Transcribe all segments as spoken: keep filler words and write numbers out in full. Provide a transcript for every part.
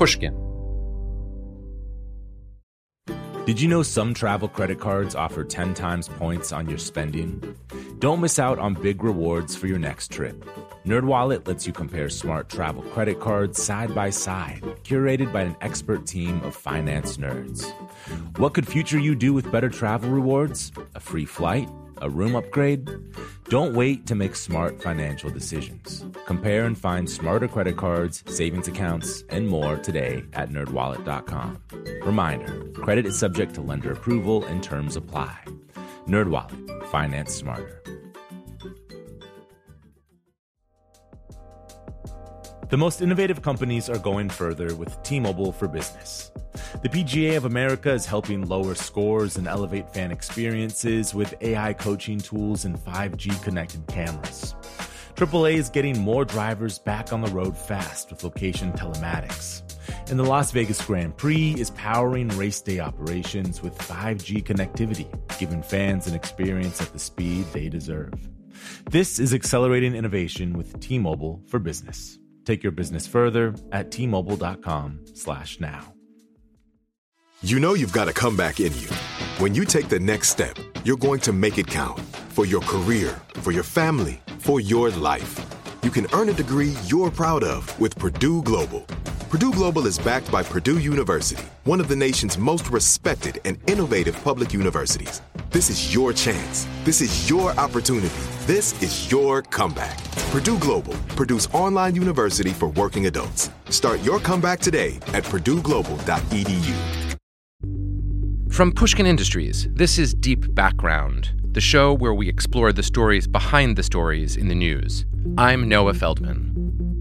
Pushkin. Did you know some travel credit cards offer ten times points on your spending? Don't miss out on big rewards for your next trip. NerdWallet lets you compare smart travel credit cards side by side, curated by an expert team of finance nerds. What could future you do with better travel rewards? A free flight? A room upgrade? Don't wait to make smart financial decisions. Compare and find smarter credit cards, savings accounts, and more today at nerd wallet dot com. Reminder, credit is subject to lender approval and terms apply. NerdWallet, finance smarter. The most innovative companies are going further with T-Mobile for Business. The P G A of America is helping lower scores and elevate fan experiences with A I coaching tools and five G connected cameras. triple A is getting more drivers back on the road fast with location telematics. And the Las Vegas Grand Prix is powering race day operations with five G connectivity, giving fans an experience at the speed they deserve. This is accelerating innovation with T-Mobile for Business. Take your business further at T Mobile dot com slash now. You know you've got a comeback in you. When you take the next step, you're going to make it count for your career, for your family, for your life. You can earn a degree you're proud of with Purdue Global. Purdue Global is backed by Purdue University, one of the nation's most respected and innovative public universities. This is your chance. This is your opportunity. This is your comeback. Purdue Global, Purdue's online university for working adults. Start your comeback today at purdue global dot e d u. From Pushkin Industries, this is Deep Background, the show where we explore the stories behind the stories in the news. I'm Noah Feldman.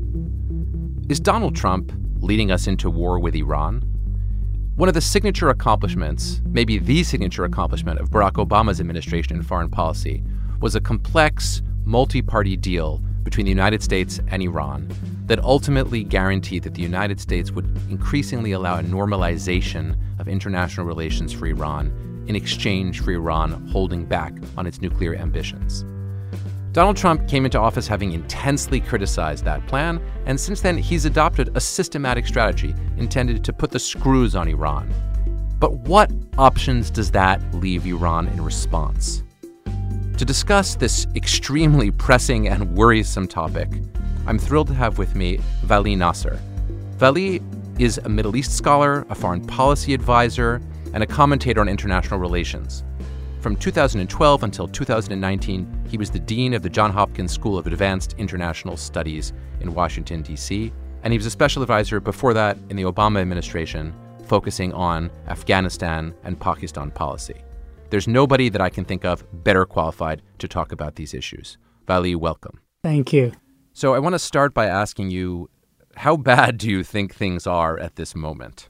Is Donald Trump leading us into war with Iran? One of the signature accomplishments, maybe the signature accomplishment of Barack Obama's administration in foreign policy, was a complex, multi-party deal between the United States and Iran that ultimately guaranteed that the United States would increasingly allow a normalization of international relations for Iran in exchange for Iran holding back on its nuclear ambitions. Donald Trump came into office having intensely criticized that plan, and since then he's adopted a systematic strategy intended to put the screws on Iran. But what options does that leave Iran in response? To discuss this extremely pressing and worrisome topic, I'm thrilled to have with me Vali Nasr. Vali is a Middle East scholar, a foreign policy advisor, and a commentator on international relations. From two thousand twelve until two thousand nineteen, he was the dean of the Johns Hopkins School of Advanced International Studies in Washington, D C, and he was a special advisor before that in the Obama administration, focusing on Afghanistan and Pakistan policy. There's nobody that I can think of better qualified to talk about these issues. Vali, welcome. Thank you. So I want to start by asking you, how bad do you think things are at this moment?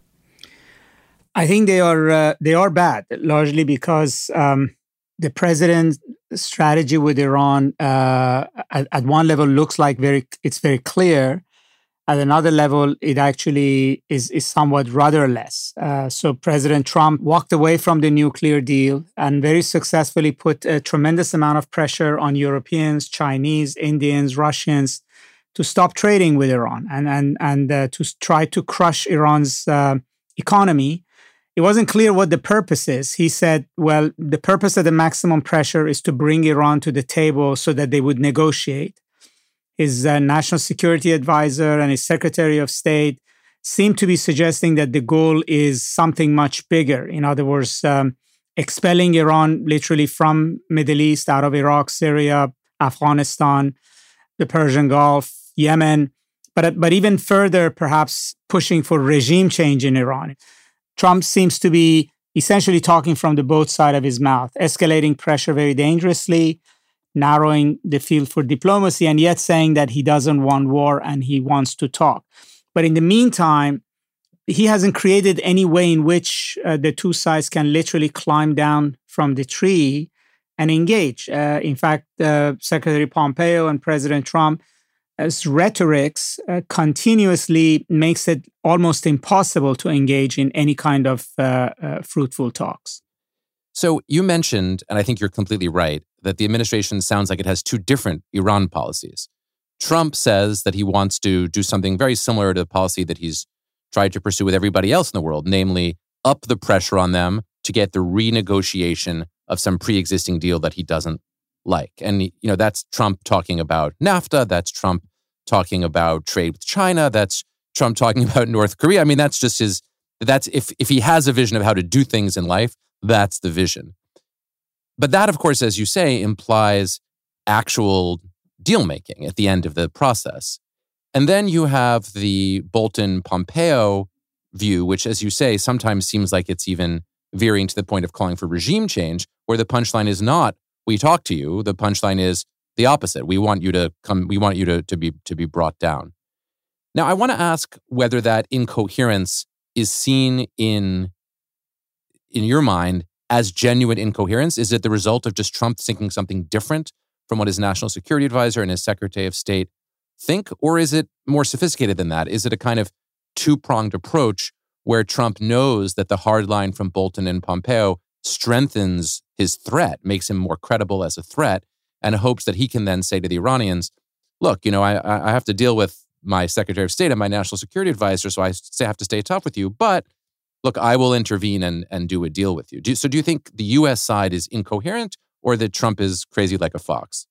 I think they are uh, they are bad, largely because um, the president's strategy with Iran uh, at, at one level looks like very it's very clear. At another level, it actually is, is somewhat rudderless. Uh, so President Trump walked away from the nuclear deal and very successfully put a tremendous amount of pressure on Europeans, Chinese, Indians, Russians to stop trading with Iran and, and, and uh, to try to crush Iran's uh, economy. It wasn't clear what the purpose is. He said, well, the purpose of the maximum pressure is to bring Iran to the table so that they would negotiate. His uh, national security advisor and his secretary of state seem to be suggesting that the goal is something much bigger. In other words, um, expelling Iran literally from Middle East, out of Iraq, Syria, Afghanistan, the Persian Gulf, Yemen, but, but even further, perhaps pushing for regime change in Iran. Trump seems to be essentially talking from the both sides of his mouth, escalating pressure very dangerously, narrowing the field for diplomacy, and yet saying that he doesn't want war and he wants to talk. But in the meantime, he hasn't created any way in which uh, the two sides can literally climb down from the tree and engage. Uh, in fact, uh, Secretary Pompeo and President Trump, as rhetorics uh, continuously makes it almost impossible to engage in any kind of uh, uh, fruitful talks. So you mentioned, and I think you're completely right, that the administration sounds like it has two different Iran policies. Trump says that he wants to do something very similar to the policy that he's tried to pursue with everybody else in the world, namely up the pressure on them to get the renegotiation of some pre-existing deal that he doesn't like. And, you know, that's Trump talking about NAFTA. That's Trump talking about trade with China. That's Trump talking about North Korea. I mean, that's just his, that's if, if he has a vision of how to do things in life, that's the vision. But that, of course, as you say, implies actual deal making at the end of the process. And then you have the Bolton-Pompeo view, which, as you say, sometimes seems like it's even veering to the point of calling for regime change, where the punchline is not, we talk to you. The punchline is the opposite. We want you to come, we want you to, to be to be brought down. Now, I want to ask whether that incoherence is seen in, in your mind as genuine incoherence. Is it the result of just Trump thinking something different from what his national security advisor and his secretary of state think? Or is it more sophisticated than that? Is it a kind of two-pronged approach where Trump knows that the hard line from Bolton and Pompeo strengthens his threat, makes him more credible as a threat, and hopes that he can then say to the Iranians, look, you know, I, I have to deal with my secretary of state and my national security advisor, so I have to stay tough with you, but look, I will intervene and, and do a deal with you. Do, so do you think the U S side is incoherent, or that Trump is crazy like a fox?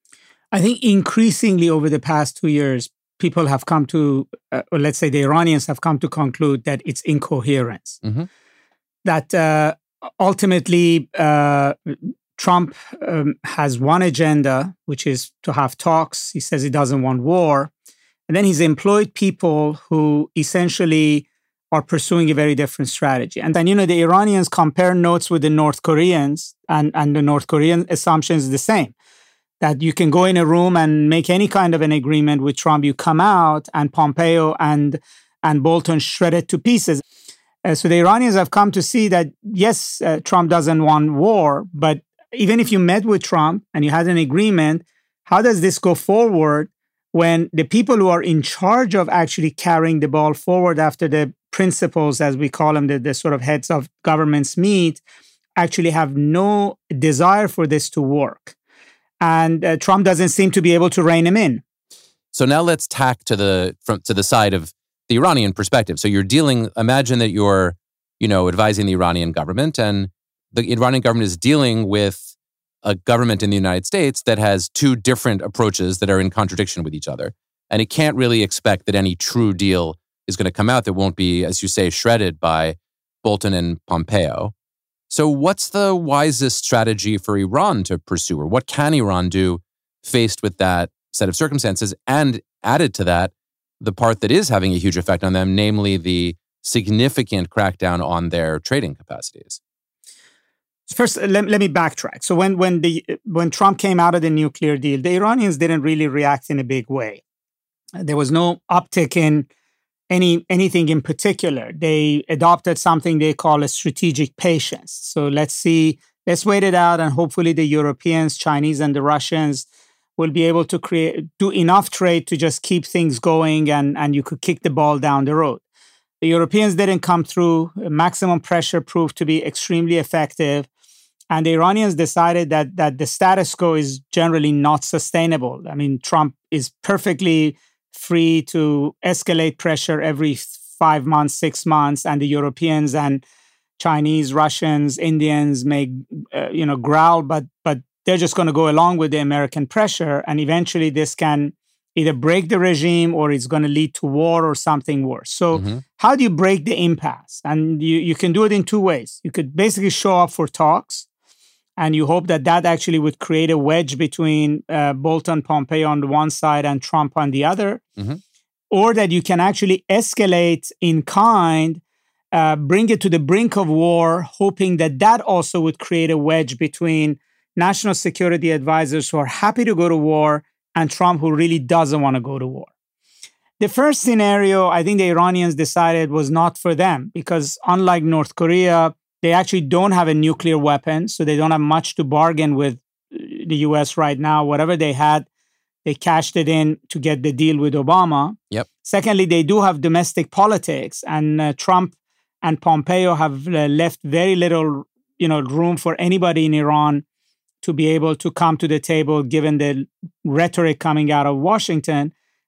I think increasingly over the past two years, people have come to, uh, or let's say the Iranians have come to conclude that it's incoherence. Mm-hmm. That uh, ultimately uh, Trump um, has one agenda, which is to have talks. He says he doesn't want war. And then he's employed people who essentially are pursuing a very different strategy. And then, you know, the Iranians compare notes with the North Koreans, and, and the North Korean assumption is the same. That you can go in a room and make any kind of an agreement with Trump. You come out and Pompeo and, and Bolton shred it to pieces. Uh, so the Iranians have come to see that, yes, uh, Trump doesn't want war, but even if you met with Trump and you had an agreement, how does this go forward when the people who are in charge of actually carrying the ball forward after the principals, as we call them, the, the sort of heads of governments meet, actually have no desire for this to work? And uh, Trump doesn't seem to be able to rein him in. So now let's tack to the from to the side of the Iranian perspective. So you're dealing, imagine that you're, you know, advising the Iranian government, and the Iranian government is dealing with a government in the United States that has two different approaches that are in contradiction with each other. And it can't really expect that any true deal is going to come out that won't be, as you say, shredded by Bolton and Pompeo. So what's the wisest strategy for Iran to pursue? Or what can Iran do faced with that set of circumstances? And added to that, the part that is having a huge effect on them, namely the significant crackdown on their trading capacities. First, let, let me backtrack. So when when the when Trump came out of the nuclear deal, the Iranians didn't really react in a big way. There was no uptick in any anything in particular. They adopted something they call a strategic patience. So let's see, let's wait it out, and hopefully the Europeans, Chinese, and the Russians will be able to create do enough trade to just keep things going, and, and you could kick the ball down the road. The Europeans didn't come through. Maximum pressure proved to be extremely effective. And the Iranians decided that that the status quo is generally not sustainable. I mean, Trump is perfectly free to escalate pressure every five months, six months, and the Europeans and Chinese, Russians, Indians may, uh, you know, growl, but but they're just going to go along with the American pressure, and eventually this can either break the regime or it's going to lead to war or something worse. So mm-hmm. how do you break the impasse? And you, you can do it in two ways. You could basically show up for talks, and you hope that that actually would create a wedge between uh, Bolton, Pompeo on the one side and Trump on the other, mm-hmm. or that you can actually escalate in kind, uh, bring it to the brink of war, hoping that that also would create a wedge between national security advisors who are happy to go to war and Trump, who really doesn't want to go to war. The first scenario, I think the Iranians decided was not for them, because unlike North Korea, they actually don't have a nuclear weapon, so they don't have much to bargain with the U S right now. Whatever they had, they cashed it in to get the deal with Obama. Yep. Secondly, they do have domestic politics, and uh, Trump and Pompeo have uh, left very little, you know, room for anybody in Iran to be able to come to the table, given the rhetoric coming out of Washington.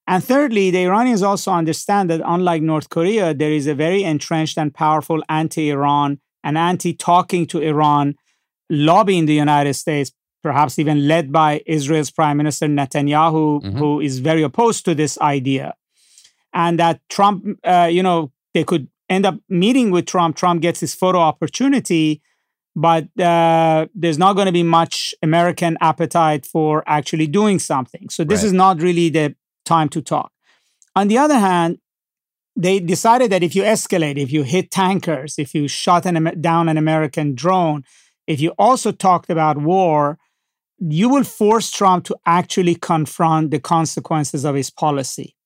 And thirdly, the Iranians also understand that unlike North Korea, there is a very entrenched and powerful anti-Iran and anti-talking to Iran lobby in the United States, perhaps even led by Israel's Prime Minister Netanyahu, mm-hmm. who is very opposed to this idea. And that Trump, uh, you know, they could end up meeting with Trump. Trump gets his photo opportunity, but uh, there's not going to be much American appetite for actually doing something. So this right. is not really the time to talk. On the other hand, they decided that if you escalate, if you hit tankers, if you shot an, down an American drone, if you also talked about war, you will force Trump to actually confront the consequences of his policy.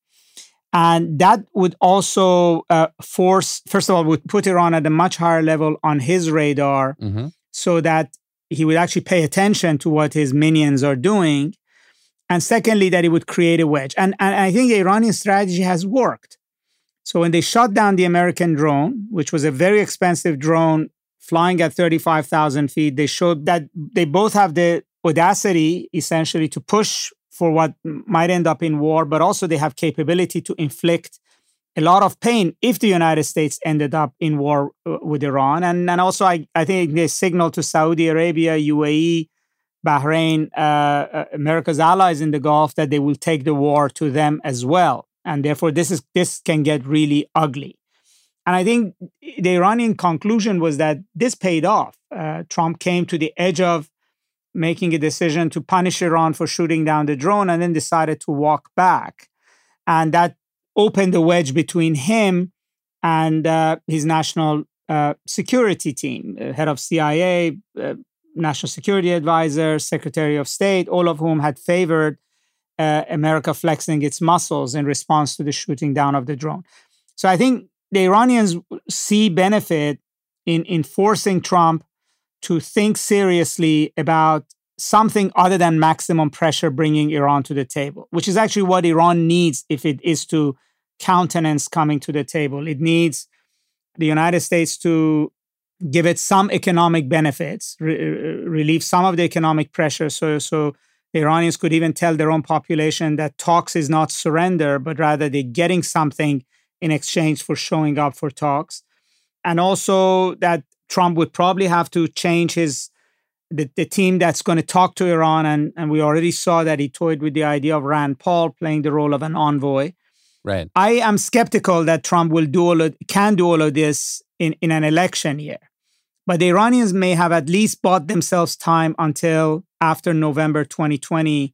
And that would also uh, force, first of all, would put Iran at a much higher level on his radar mm-hmm. so that he would actually pay attention to what his minions are doing. And secondly, that it would create a wedge. And, and I think the Iranian strategy has worked. So when they shot down the American drone, which was a very expensive drone flying at thirty-five thousand feet, they showed that they both have the audacity, essentially, to push for what might end up in war, but also they have capability to inflict a lot of pain if the United States ended up in war uh, with Iran. And, and also, I, I think they signal to Saudi Arabia, U A E, Bahrain, uh, uh, America's allies in the Gulf, that they will take the war to them as well. And therefore, this is this can get really ugly. And I think the Iranian conclusion was that this paid off. Uh, Trump came to the edge of making a decision to punish Iran for shooting down the drone and then decided to walk back. And that opened the wedge between him and uh, his national uh, security team, uh, head of C I A, uh, National Security Advisor, Secretary of State, all of whom had favored uh, America flexing its muscles in response to the shooting down of the drone. So I think the Iranians see benefit in, in forcing Trump to think seriously about something other than maximum pressure bringing Iran to the table, which is actually what Iran needs if it is to countenance coming to the table. It needs the United States to give it some economic benefits, re- relieve some of the economic pressure, so, so the Iranians could even tell their own population that talks is not surrender, but rather they're getting something in exchange for showing up for talks. And also that Trump would probably have to change his the, the team that's going to talk to Iran. And, and we already saw that he toyed with the idea of Rand Paul playing the role of an envoy. Right. I am skeptical that Trump will do all of, can do all of this in, in an election year. But the Iranians may have at least bought themselves time until after November twenty twenty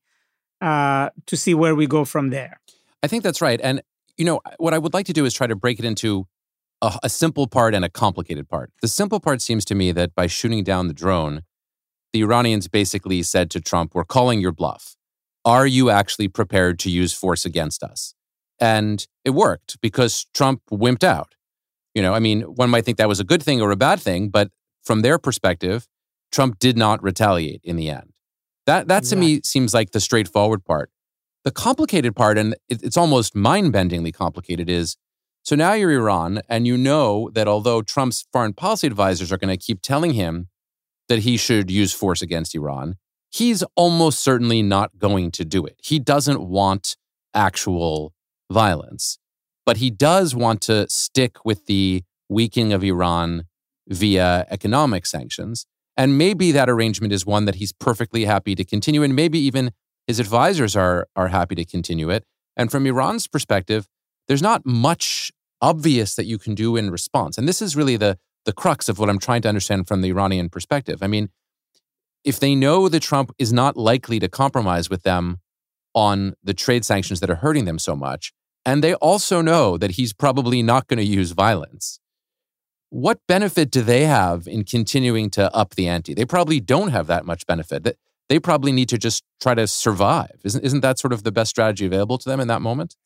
uh, to see where we go from there. I think that's right. And, you know, what I would like to do is try to break it into a, a simple part and a complicated part. The simple part seems to me that by shooting down the drone, the Iranians basically said to Trump, we're calling your bluff. Are you actually prepared to use force against us? And it worked because Trump wimped out. You know, I mean, one might think that was a good thing or a bad thing, but from their perspective, Trump did not retaliate in the end. That, that to yeah. me seems like the straightforward part. The complicated part, and it, it's almost mind-bendingly complicated, is so now you're Iran, and you know that although Trump's foreign policy advisors are going to keep telling him that he should use force against Iran, he's almost certainly not going to do it. He doesn't want actual violence, but he does want to stick with the weakening of Iran via economic sanctions. And maybe that arrangement is one that he's perfectly happy to continue, and maybe even his advisors are, are happy to continue it. And from Iran's perspective, there's not much obvious that you can do in response. And this is really the, the crux of what I'm trying to understand from the Iranian perspective. I mean, if they know that Trump is not likely to compromise with them on the trade sanctions that are hurting them so much, and they also know that he's probably not going to use violence, what benefit do they have in continuing to up the ante? They probably don't have that much benefit. They probably need to just try to survive. Isn't, isn't that sort of the best strategy available to them in that moment?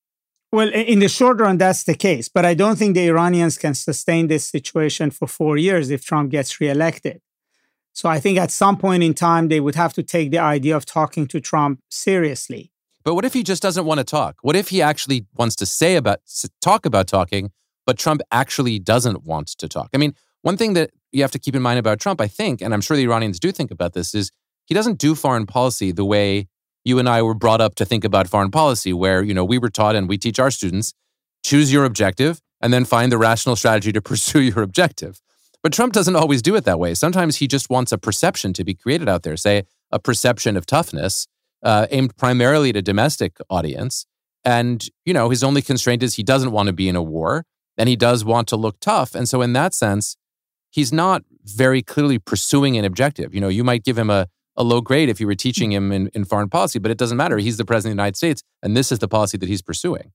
Well, in the short run, that's the case. But I don't think the Iranians can sustain this situation for four years if Trump gets reelected. So I think at some point in time, they would have to take the idea of talking to Trump seriously. But what if he just doesn't want to talk? What if he actually wants to say about, talk about talking, but Trump actually doesn't want to talk? I mean, one thing that you have to keep in mind about Trump, I think, and I'm sure the Iranians do think about this, is he doesn't do foreign policy the way you and I were brought up to think about foreign policy, where, you know, we were taught, and we teach our students, choose your objective and then find the rational strategy to pursue your objective. But Trump doesn't always do it that way. Sometimes he just wants a perception to be created out there, say a perception of toughness uh, aimed primarily at a domestic audience. And, you know, his only constraint is he doesn't want to be in a war, and he does want to look tough. And so in that sense, he's not very clearly pursuing an objective. You know, you might give him a, a low grade if you were teaching him in, in foreign policy, but it doesn't matter. He's the president of the United States, and this is the policy that he's pursuing.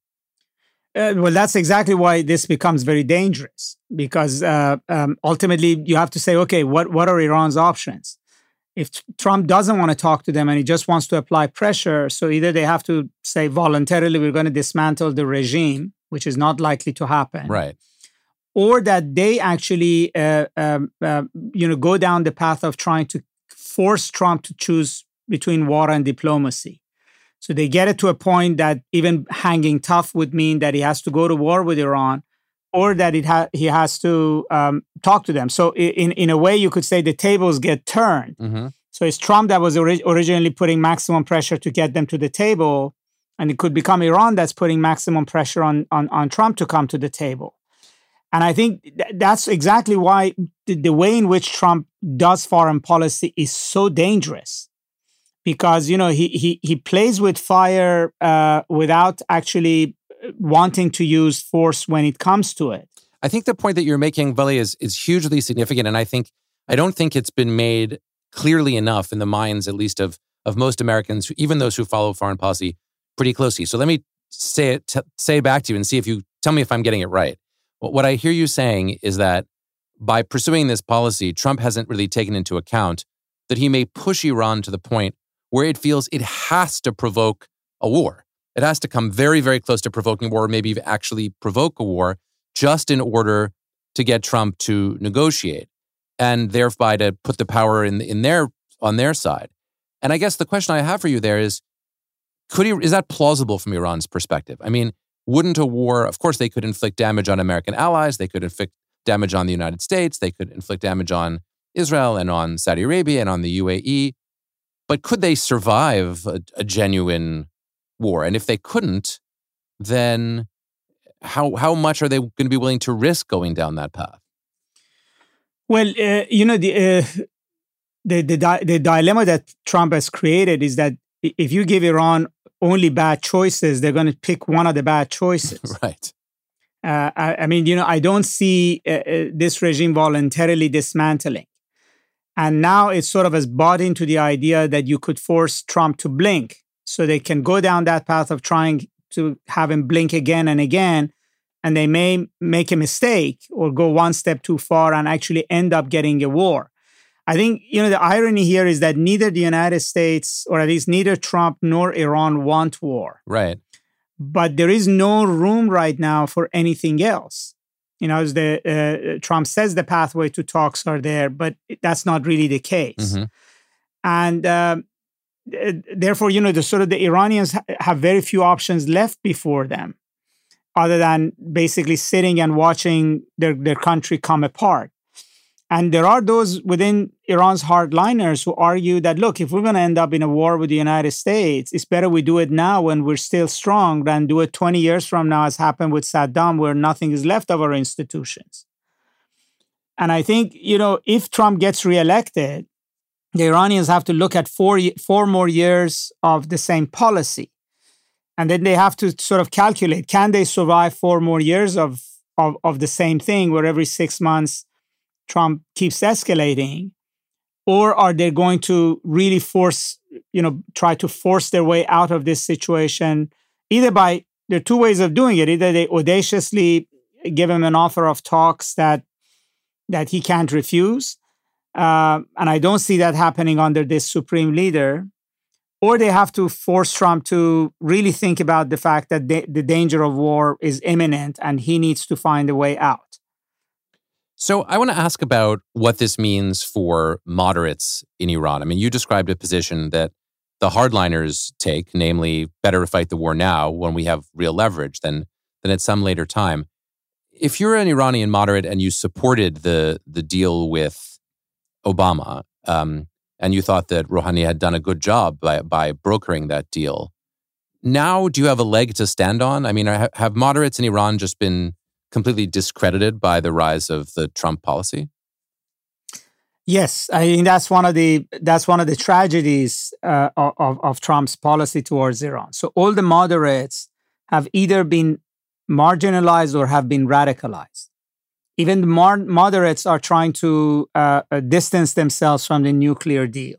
Uh, well, that's exactly why this becomes very dangerous, because uh, um, ultimately you have to say, okay, what, what are Iran's options? If t- Trump doesn't want to talk to them and he just wants to apply pressure, so either they have to say voluntarily, we're going to dismantle the regime, which is not likely to happen. Right. Or that they actually, uh, um, uh, you know, go down the path of trying to force Trump to choose between war and diplomacy. So they get it to a point that even hanging tough would mean that he has to go to war with Iran, or that it ha- he has to um, talk to them. So in, in a way, you could say the tables get turned. Mm-hmm. So it's Trump that was ori- originally putting maximum pressure to get them to the table, and it could become Iran that's putting maximum pressure on, on, on Trump to come to the table. And I think th- that's exactly why the, the way in which Trump does foreign policy is so dangerous. Because, you know, he he he plays with fire uh, without actually wanting to use force when it comes to it. I think the point that you're making, Vali, is is hugely significant, and I think I don't think it's been made clearly enough in the minds, at least of of most Americans, even those who follow foreign policy pretty closely. So let me say it t- say it back to you and see if you tell me if I'm getting it right. What I hear you saying is that by pursuing this policy, Trump hasn't really taken into account that he may push Iran to the point where it feels it has to provoke a war. It has to come very, very close to provoking war, maybe actually provoke a war, just in order to get Trump to negotiate, and thereby to put the power in in their on their side. And I guess the question I have for you there is, could he, is that plausible from Iran's perspective? I mean, wouldn't a war, of course, they could inflict damage on American allies, they could inflict damage on the United States, they could inflict damage on Israel and on Saudi Arabia and on the U A E. But could they survive a, a genuine war? And if they couldn't, then how how much are they going to be willing to risk going down that path? Well, uh, you know, the, uh, the the di- the dilemma that Trump has created is that if you give Iran only bad choices, they're going to pick one of the bad choices. Right. Uh, I, I mean, you know, I don't see uh, uh, this regime voluntarily dismantling. And now it sort of has bought into the idea that you could force Trump to blink. So they can go down that path of trying to have him blink again and again. And they may make a mistake or go one step too far and actually end up getting a war. I think, you know, the irony here is that neither the United States, or at least neither Trump nor Iran, want war. Right. But there is no room right now for anything else. You know, as the uh, Trump says the pathway to talks are there, but that's not really the case. Mm-hmm. And uh, therefore, you know, the sort of the Iranians ha- have very few options left before them, other than basically sitting and watching their, their country come apart. And there are those within Iran's hardliners who argue that, look, if we're going to end up in a war with the United States, it's better we do it now when we're still strong than do it twenty years from now, as happened with Saddam, where nothing is left of our institutions. And I think, you know, if Trump gets reelected, the Iranians have to look at four, four more years of the same policy. And then they have to sort of calculate, can they survive four more years of, of, of the same thing, where every six months Trump keeps escalating? Or are they going to really force, you know, try to force their way out of this situation, either by, there are two ways of doing it. Either they audaciously give him an offer of talks that that he can't refuse. Uh, and I don't see that happening under this supreme leader. Or they have to force Trump to really think about the fact that the, the danger of war is imminent and he needs to find a way out. So I want to ask about what this means for moderates in Iran. I mean, you described a position that the hardliners take, namely, better to fight the war now when we have real leverage than than at some later time. If you're an Iranian moderate and you supported the the deal with Obama, um, and you thought that Rouhani had done a good job by, by brokering that deal. Now, do you have a leg to stand on? I mean, have moderates in Iran just been completely discredited by the rise of the Trump policy? Yes, I mean that's one of the that's one of the tragedies uh, of of Trump's policy towards Iran. So all the moderates have either been marginalized or have been radicalized. Even the mar- moderates are trying to uh, uh, distance themselves from the nuclear deal,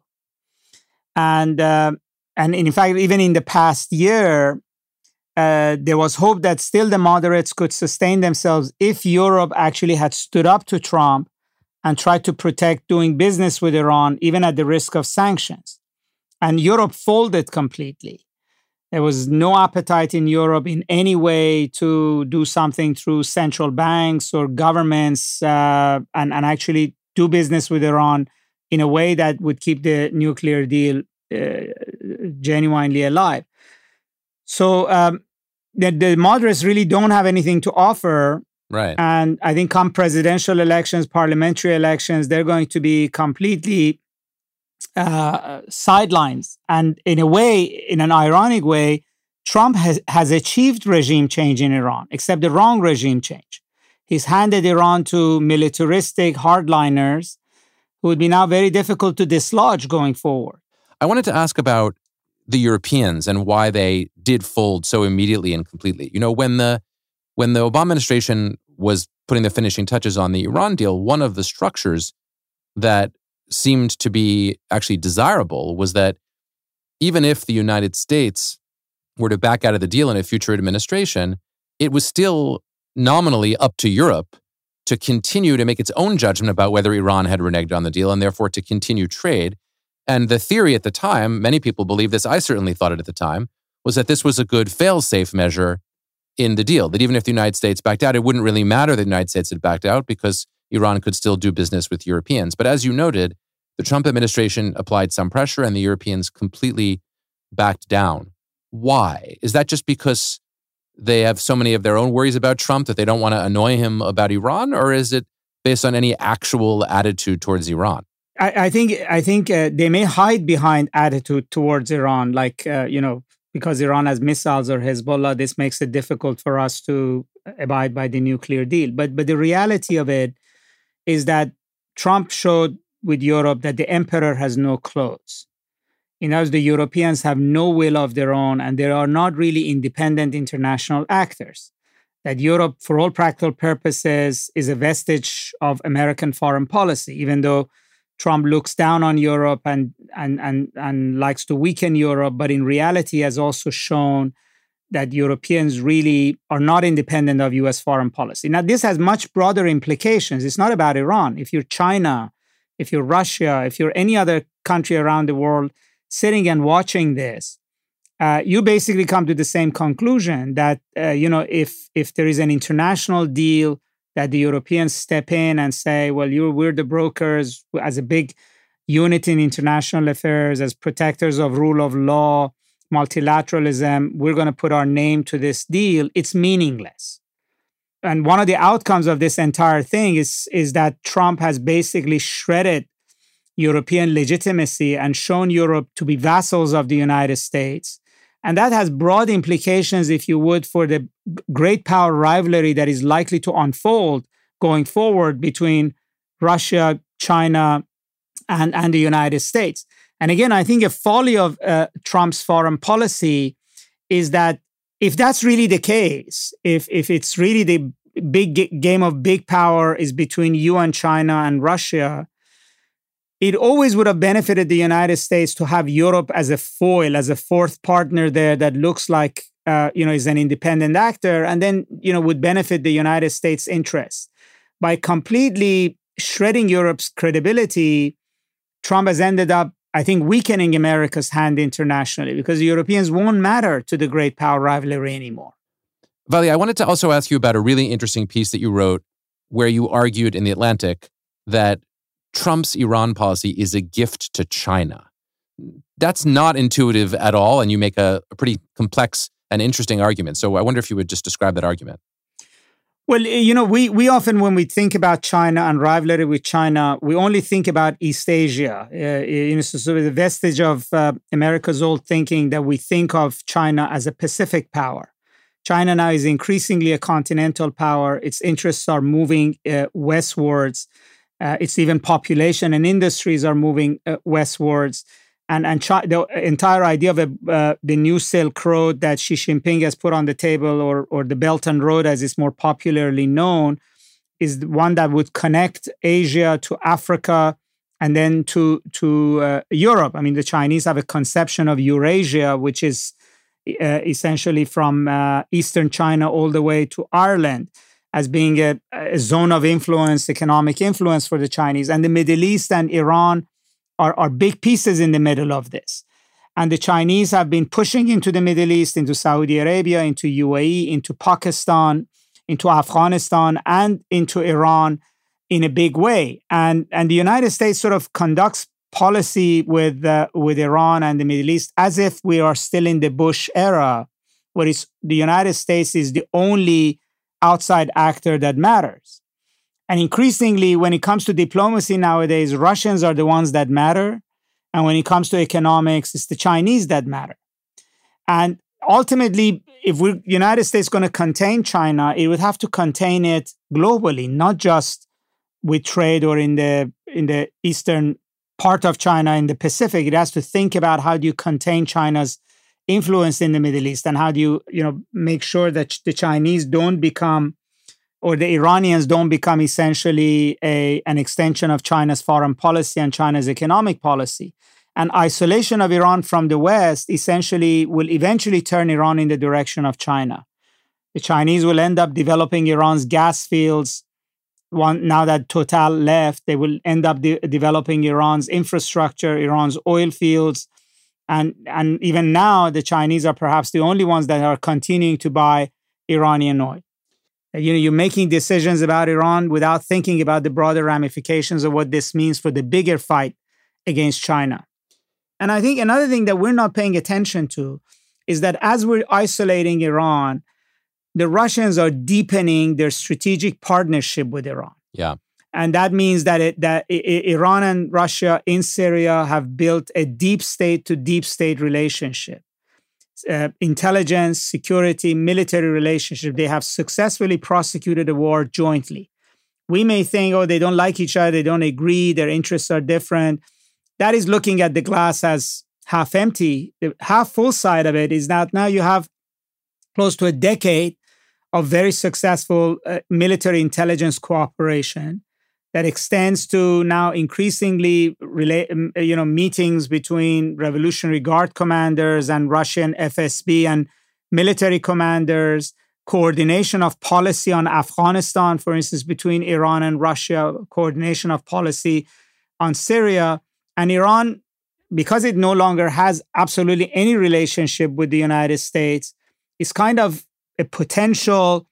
and uh, and in fact, even in the past year, uh, there was hope that still the moderates could sustain themselves if Europe actually had stood up to Trump and tried to protect doing business with Iran, even at the risk of sanctions. And Europe folded completely. There was no appetite in Europe in any way to do something through central banks or governments uh, and, and actually do business with Iran in a way that would keep the nuclear deal uh, genuinely alive. So um, the, the moderates really don't have anything to offer. Right. And I think come presidential elections, parliamentary elections, they're going to be completely uh, sidelines. And in a way, in an ironic way, Trump has, has achieved regime change in Iran, except the wrong regime change. He's handed Iran to militaristic hardliners who would be now very difficult to dislodge going forward. I wanted to ask about the Europeans and why they did fold so immediately and completely. You know, when the When the Obama administration was putting the finishing touches on the Iran deal, one of the structures that seemed to be actually desirable was that even if the United States were to back out of the deal in a future administration, it was still nominally up to Europe to continue to make its own judgment about whether Iran had reneged on the deal and therefore to continue trade. And the theory at the time, many people believe this, I certainly thought it at the time, was that this was a good fail-safe measure in the deal, that even if the United States backed out, it wouldn't really matter that the United States had backed out because Iran could still do business with Europeans. But as you noted, the Trump administration applied some pressure and the Europeans completely backed down. Why? Is that just because they have so many of their own worries about Trump that they don't want to annoy him about Iran? Or is it based on any actual attitude towards Iran? I, I think I think uh, they may hide behind attitude towards Iran, like, uh, you know, because Iran has missiles or Hezbollah, this makes it difficult for us to abide by the nuclear deal. But but the reality of it is that Trump showed with Europe that the emperor has no clothes. In other words, the Europeans have no will of their own, and they are not really independent international actors. That Europe, for all practical purposes, is a vestige of American foreign policy, even though Trump looks down on Europe and, and, and, and likes to weaken Europe, but in reality has also shown that Europeans really are not independent of U S foreign policy. Now, this has much broader implications. It's not about Iran. If you're China, if you're Russia, if you're any other country around the world sitting and watching this, uh, you basically come to the same conclusion that, uh, you know, if if there is an international deal, that the Europeans step in and say, well, you're, we're the brokers as a big unit in international affairs, as protectors of rule of law, multilateralism, we're going to put our name to this deal, it's meaningless. And one of the outcomes of this entire thing is, is that Trump has basically shredded European legitimacy and shown Europe to be vassals of the United States. And that has broad implications, if you would, for the great power rivalry that is likely to unfold going forward between Russia, China, and, and the United States. And again, I think a folly of uh, Trump's foreign policy is that if that's really the case, if, if it's really the big g- game of big power is between you and China and Russia, it always would have benefited the United States to have Europe as a foil, as a fourth partner there that looks like, uh, you know, is an independent actor, and then, you know, would benefit the United States' interests. By completely shredding Europe's credibility, Trump has ended up, I think, weakening America's hand internationally because the Europeans won't matter to the great power rivalry anymore. Vali, I wanted to also ask you about a really interesting piece that you wrote where you argued in The Atlantic that Trump's Iran policy is a gift to China. That's not intuitive at all, and you make a, a pretty complex and interesting argument. So I wonder if you would just describe that argument. Well, you know, we we often, when we think about China and rivalry with China, we only think about East Asia. Uh, you know, so, so the vestige of uh, America's old thinking that we think of China as a Pacific power. China now is increasingly a continental power. Its interests are moving uh, westwards. Uh, its even population and industries are moving uh, westwards. And and China, the entire idea of a, uh, the new Silk Road that Xi Jinping has put on the table, or or the Belt and Road as it's more popularly known, is the one that would connect Asia to Africa and then to to uh, Europe. I mean, the Chinese have a conception of Eurasia, which is uh, essentially from uh, Eastern China all the way to Ireland, as being a, a zone of influence, economic influence for the Chinese. And the Middle East and Iran Are, are big pieces in the middle of this. And the Chinese have been pushing into the Middle East, into Saudi Arabia, into U A E, into Pakistan, into Afghanistan, and into Iran in a big way. And, and the United States sort of conducts policy with, uh, with Iran and the Middle East as if we are still in the Bush era, where it's, the United States is the only outside actor that matters. And increasingly, when it comes to diplomacy nowadays, Russians are the ones that matter. And when it comes to economics, it's the Chinese that matter. And ultimately, if the United States is going to contain China, it would have to contain it globally, not just with trade or in the in the eastern part of China, in the Pacific. It has to think about how do you contain China's influence in the Middle East, and how do you, you know, make sure that the Chinese don't become, or the Iranians don't become essentially a, an extension of China's foreign policy and China's economic policy. And isolation of Iran from the West essentially will eventually turn Iran in the direction of China. The Chinese will end up developing Iran's gas fields. One, now that Total left, they will end up de- developing Iran's infrastructure, Iran's oil fields. And, and even now, the Chinese are perhaps the only ones that are continuing to buy Iranian oil. You know, you're making decisions about Iran without thinking about the broader ramifications of what this means for the bigger fight against China. And I think another thing that we're not paying attention to is that as we're isolating Iran, the Russians are deepening their strategic partnership with Iran. Yeah. And that means that it, that Iran and Russia in Syria have built a deep state to deep state relationship. Uh, intelligence, security, military relationship. They have successfully prosecuted a war jointly. We may think, oh, they don't like each other, they don't agree, their interests are different. That is looking at the glass as half empty. The half full side of it is that now you have close to a decade of very successful uh, military intelligence cooperation that extends to now increasingly relate, you know, meetings between Revolutionary Guard commanders and Russian F S B and military commanders, coordination of policy on Afghanistan, for instance, between Iran and Russia, coordination of policy on Syria. And Iran, because it no longer has absolutely any relationship with the United States, is kind of a potential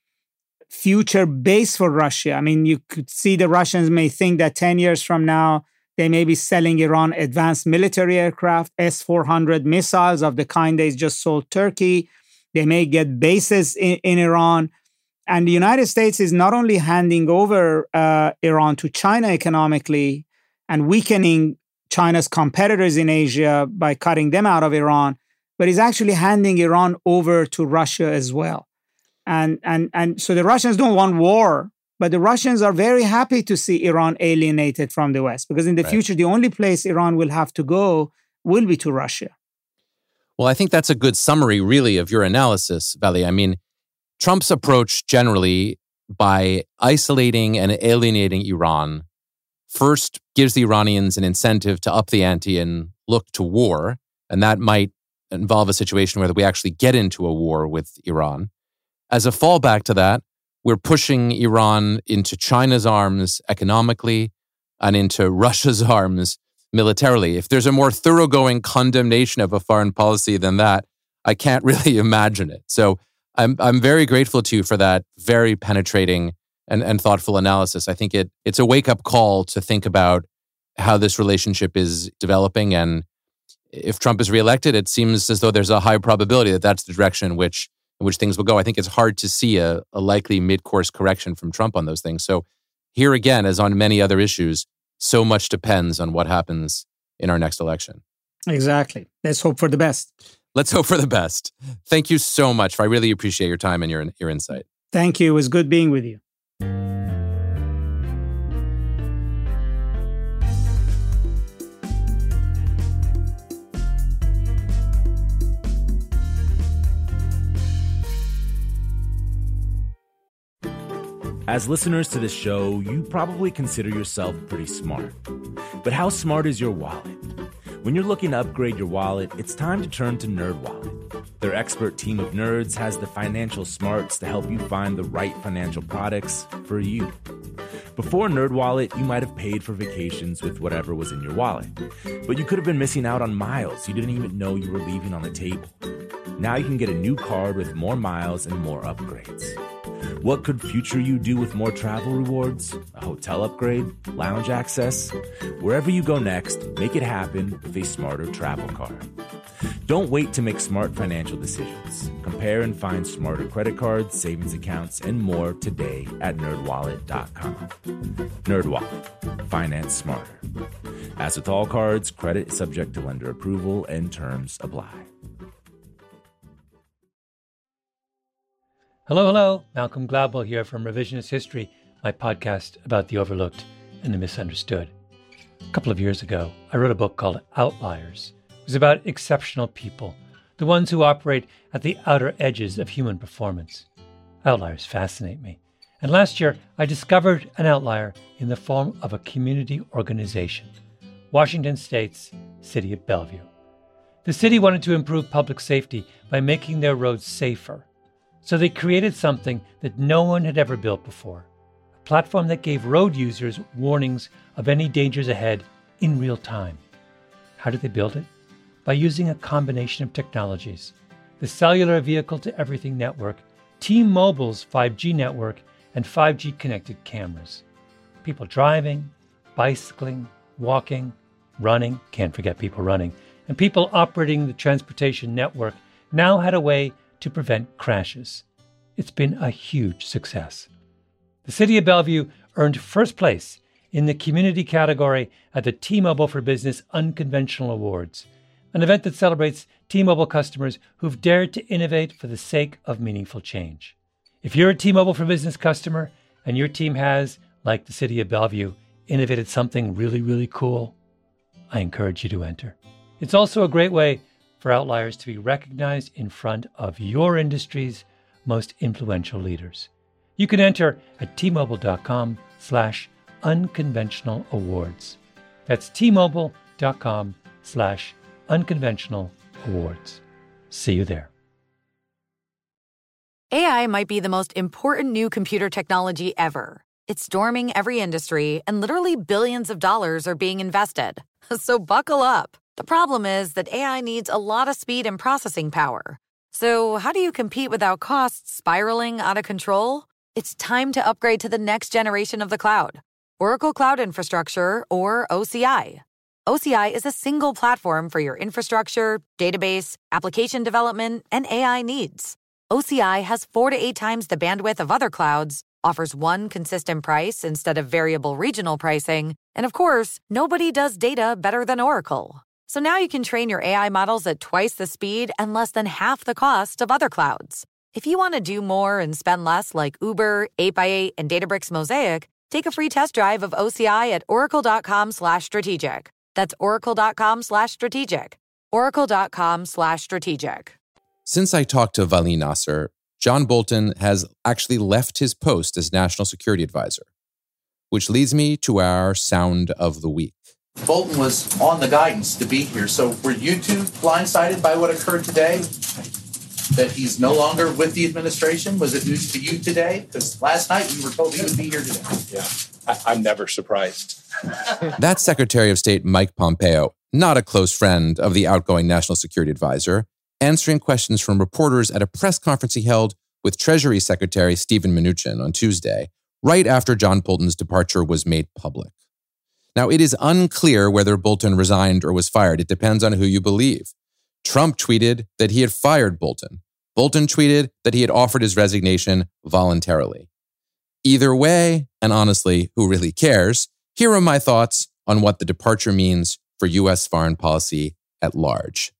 future base for Russia. I mean, you could see the Russians may think that ten years from now, they may be selling Iran advanced military aircraft, S four hundred missiles of the kind they just sold Turkey. They may get bases in, in Iran. And the United States is not only handing over uh, Iran to China economically and weakening China's competitors in Asia by cutting them out of Iran, but is actually handing Iran over to Russia as well. And, and, and so the Russians don't want war, but the Russians are very happy to see Iran alienated from the West, because in the right. future, the only place Iran will have to go will be to Russia. Well, I think that's a good summary, really, of your analysis, Vali. I mean, Trump's approach generally, by isolating and alienating Iran, first gives the Iranians an incentive to up the ante and look to war. And that might involve a situation where we actually get into a war with Iran. As a fallback to that, we're pushing Iran into China's arms economically and into Russia's arms militarily. If there's a more thoroughgoing condemnation of a foreign policy than that, I can't really imagine it. So I'm I'm very grateful to you for that very penetrating and, and thoughtful analysis. I think it it's a wake-up call to think about how this relationship is developing. And if Trump is reelected, it seems as though there's a high probability that that's the direction in which in which things will go. I think it's hard to see a, a likely mid-course correction from Trump on those things. So here again, as on many other issues, so much depends on what happens in our next election. Exactly. Let's hope for the best. Let's hope for the best. Thank you so much. I really appreciate your time and your, your insight. Thank you. It was good being with you. As listeners to this show, you probably consider yourself pretty smart. But how smart is your wallet? When you're looking to upgrade your wallet, it's time to turn to NerdWallet. Their expert team of nerds has the financial smarts to help you find the right financial products for you. Before NerdWallet, you might have paid for vacations with whatever was in your wallet. But you could have been missing out on miles you didn't even know you were leaving on the table. Now you can get a new card with more miles and more upgrades. What could future you do with more travel rewards? A hotel upgrade? Lounge access? Wherever you go next, make it happen with a smarter travel card. Don't wait to make smart financial decisions. Compare and find smarter credit cards, savings accounts, and more today at nerd wallet dot com. NerdWallet. Finance smarter. As with all cards, credit is subject to lender approval and terms apply. Hello, hello. Malcolm Gladwell here from Revisionist History, my podcast about the overlooked and the misunderstood. A couple of years ago, I wrote a book called Outliers. It was about exceptional people, the ones who operate at the outer edges of human performance. Outliers fascinate me. And last year, I discovered an outlier in the form of a community organization, Washington State's City of Bellevue. The city wanted to improve public safety by making their roads safer. So they created something that no one had ever built before, a platform that gave road users warnings of any dangers ahead in real time. How did they build it? By using a combination of technologies: the Cellular Vehicle-to-Everything Network, T-Mobile's five G network, and five G connected cameras. People driving, bicycling, walking, running, can't forget people running, and people operating the transportation network now had a way to prevent crashes. It's been a huge success. The City of Bellevue earned first place in the community category at the T-Mobile for Business Unconventional Awards, an event that celebrates T-Mobile customers who've dared to innovate for the sake of meaningful change. If you're a T-Mobile for Business customer and your team has, like the City of Bellevue, innovated something really, really cool, I encourage you to enter. It's also a great way for outliers to be recognized in front of your industry's most influential leaders. You can enter at T-Mobile.com slash unconventional awards. That's T-Mobile.com slash unconventional awards. See you there. A I might be the most important new computer technology ever. It's storming every industry, and literally billions of dollars are being invested. So buckle up. The problem is that A I needs a lot of speed and processing power. So how do you compete without costs spiraling out of control? It's time to upgrade to the next generation of the cloud. Oracle Cloud Infrastructure, or O C I. O C I is a single platform for your infrastructure, database, application development, and A I needs. O C I has four to eight times the bandwidth of other clouds, offers one consistent price instead of variable regional pricing, and of course, nobody does data better than Oracle. So now you can train your A I models at twice the speed and less than half the cost of other clouds. If you want to do more and spend less like Uber, eight by eight, and Databricks Mosaic, take a free test drive of O C I at oracle.com slash strategic. That's oracle.com slash strategic. oracle.com slash strategic. Since I talked to Vali Nasr, John Bolton has actually left his post as National Security Advisor, which leads me to our sound of the week. Bolton was on the guidance to be here. So were you two blindsided by what occurred today? That he's no longer with the administration? Was it news to you today? Because last night we were told he would be here today. Yeah, I, I'm never surprised. That's Secretary of State Mike Pompeo, not a close friend of the outgoing National Security Advisor, answering questions from reporters at a press conference he held with Treasury Secretary Steven Mnuchin on Tuesday, right after John Bolton's departure was made public. Now, it is unclear whether Bolton resigned or was fired. It depends on who you believe. Trump tweeted that he had fired Bolton, Bolton tweeted that he had offered his resignation voluntarily. Either way, and honestly, who really cares, here are my thoughts on what the departure means for U S foreign policy at large.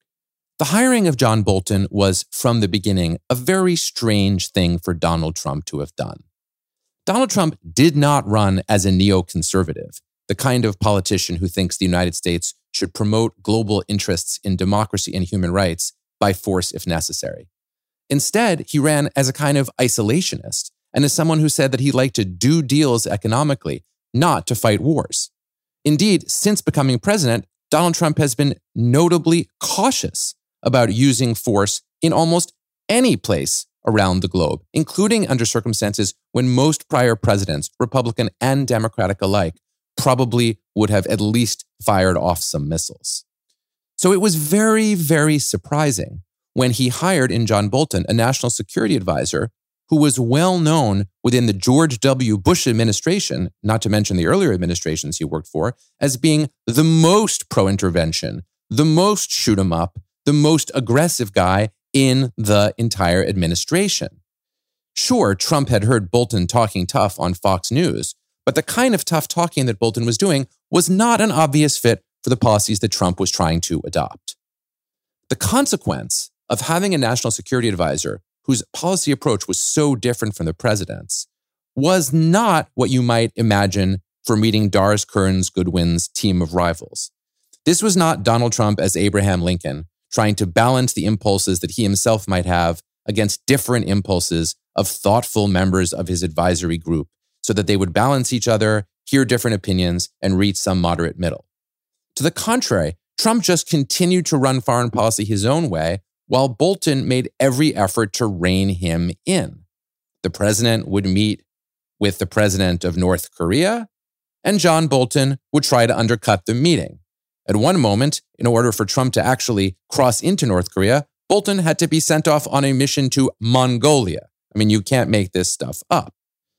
The hiring of John Bolton was, from the beginning, a very strange thing for Donald Trump to have done. Donald Trump did not run as a neoconservative, the kind of politician who thinks the United States should promote global interests in democracy and human rights by force if necessary. Instead, he ran as a kind of isolationist and as someone who said that he liked to do deals economically, not to fight wars. Indeed, since becoming president, Donald Trump has been notably cautious about using force in almost any place around the globe, including under circumstances when most prior presidents, Republican and Democratic alike, probably would have at least fired off some missiles. So it was very, very surprising when he hired in John Bolton a national security advisor who was well known within the George W. Bush administration, not to mention the earlier administrations he worked for, as being the most pro-intervention, the most shoot 'em up, the most aggressive guy in the entire administration. Sure, Trump had heard Bolton talking tough on Fox News, but the kind of tough talking that Bolton was doing was not an obvious fit for the policies that Trump was trying to adopt. The consequence of having a national security advisor whose policy approach was so different from the president's was not what you might imagine for meeting Doris Kearns Goodwin's team of rivals. This was not Donald Trump as Abraham Lincoln trying to balance the impulses that he himself might have against different impulses of thoughtful members of his advisory group so that they would balance each other, hear different opinions, and reach some moderate middle. To the contrary, Trump just continued to run foreign policy his own way, while Bolton made every effort to rein him in. The president would meet with the president of North Korea, and John Bolton would try to undercut the meeting. At one moment, in order for Trump to actually cross into North Korea, Bolton had to be sent off on a mission to Mongolia. I mean, you can't make this stuff up.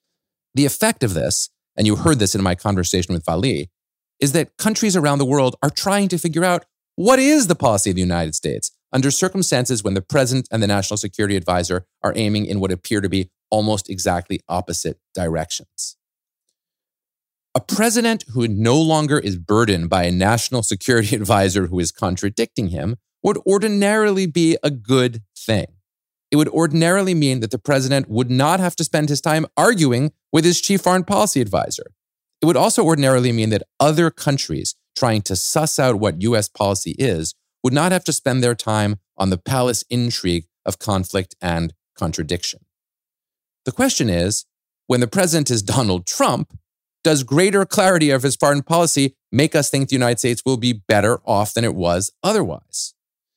The effect of this, and you heard this in my conversation with Vali, is that countries around the world are trying to figure out what is the policy of the United States under circumstances when the president and the national security advisor are aiming in what appear to be almost exactly opposite directions. A president who no longer is burdened by a national security advisor who is contradicting him would ordinarily be a good thing. It would ordinarily mean that the president would not have to spend his time arguing with his chief foreign policy advisor. It would also ordinarily mean that other countries trying to suss out what U S policy is would not have to spend their time on the palace intrigue of conflict and contradiction. The question is, when the president is Donald Trump, does greater clarity of his foreign policy make us think the United States will be better off than it was otherwise?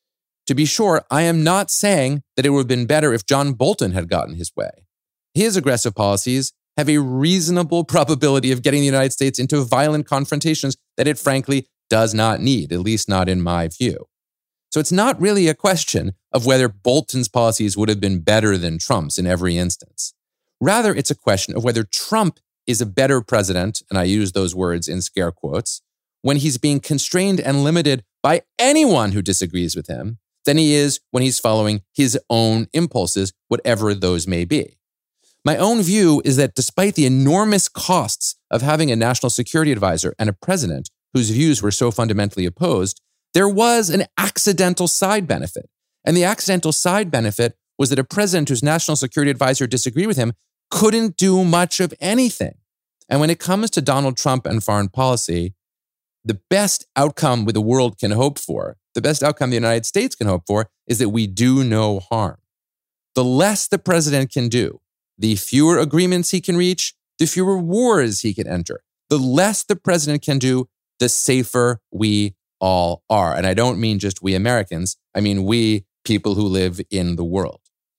To be sure, I am not saying that it would have been better if John Bolton had gotten his way. His aggressive policies have a reasonable probability of getting the United States into violent confrontations that it frankly does not need, at least not in my view. So it's not really a question of whether Bolton's policies would have been better than Trump's in every instance. Rather, it's a question of whether Trump is a better president, and I use those words in scare quotes, when he's being constrained and limited by anyone who disagrees with him than he is when he's following his own impulses, whatever those may be. My own view is that despite the enormous costs of having a national security advisor and a president whose views were so fundamentally opposed, there was an accidental side benefit. And the accidental side benefit was that a president whose national security advisor disagreed with him couldn't do much of anything. And when it comes to Donald Trump and foreign policy, the best outcome the world can hope for, the best outcome the United States can hope for, is that we do no harm. The less the president can do, the fewer agreements he can reach, the fewer wars he can enter. The less the president can do, the safer we all are. And I don't mean just we Americans, I mean we people who live in the world.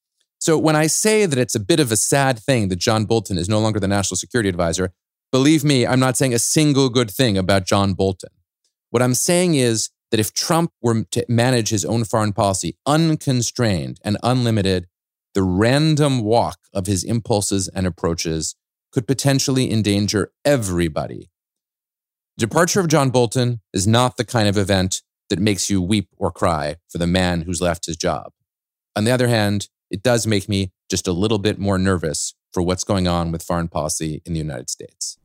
So when I say that it's a bit of a sad thing that John Bolton is no longer the national security advisor, believe me, I'm not saying a single good thing about John Bolton. What I'm saying is that if Trump were to manage his own foreign policy unconstrained and unlimited, the random walk of his impulses and approaches could potentially endanger everybody. The departure of John Bolton is not the kind of event that makes you weep or cry for the man who's left his job. On the other hand, it does make me just a little bit more nervous for what's going on with foreign policy in the United States.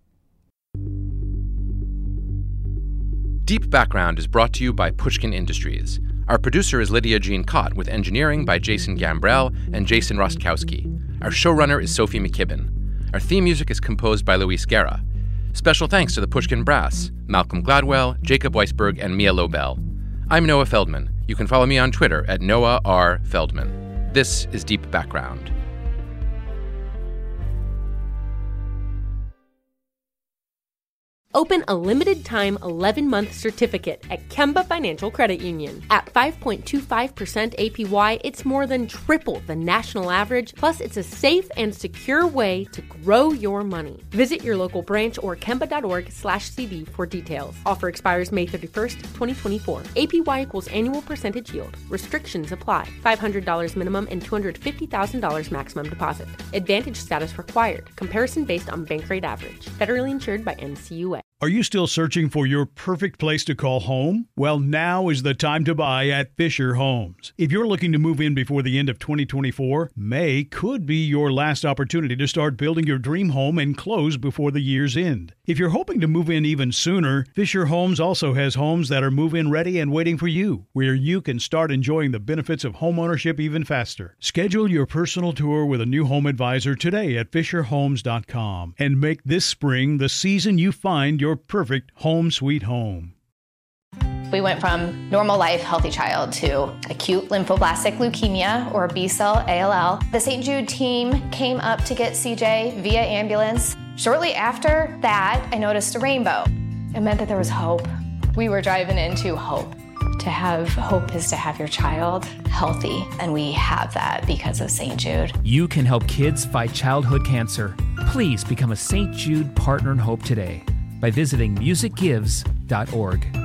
Deep Background is brought to you by Pushkin Industries. Our producer is Lydia Jean Cott, with engineering by Jason Gambrell and Jason Rostkowski. Our showrunner is Sophie McKibben. Our theme music is composed by Luis Guerra. Special thanks to the Pushkin Brass, Malcolm Gladwell, Jacob Weisberg, and Mia Lobel. I'm Noah Feldman. You can follow me on Twitter at Noah R. Feldman. This is Deep Background. Open a limited-time eleven-month certificate at Kemba Financial Credit Union. At five point two five percent A P Y, it's more than triple the national average, plus it's a safe and secure way to grow your money. Visit your local branch or kemba.org slash CD for details. Offer expires May thirty-first, twenty twenty-four. A P Y equals annual percentage yield. Restrictions apply. five hundred dollars minimum and two hundred fifty thousand dollars maximum deposit. Advantage status required. Comparison based on bank rate average. Federally insured by N C U A. Are you still searching for your perfect place to call home? Well, now is the time to buy at Fisher Homes. If you're looking to move in before the end of twenty twenty-four, May could be your last opportunity to start building your dream home and close before the year's end. If you're hoping to move in even sooner, Fisher Homes also has homes that are move-in ready and waiting for you, where you can start enjoying the benefits of homeownership even faster. Schedule your personal tour with a new home advisor today at fisher homes dot com and make this spring the season you find your perfect home sweet home. We went from normal life, healthy child to acute lymphoblastic leukemia, or B-cell A L L. The Saint Jude team came up to get C J via ambulance. Shortly after that, I noticed a rainbow. It meant that there was hope. We were driving into hope. To have hope is to have your child healthy, and we have that because of Saint Jude. You can help kids fight childhood cancer. Please become a Saint Jude Partner in Hope today by visiting music gives dot org.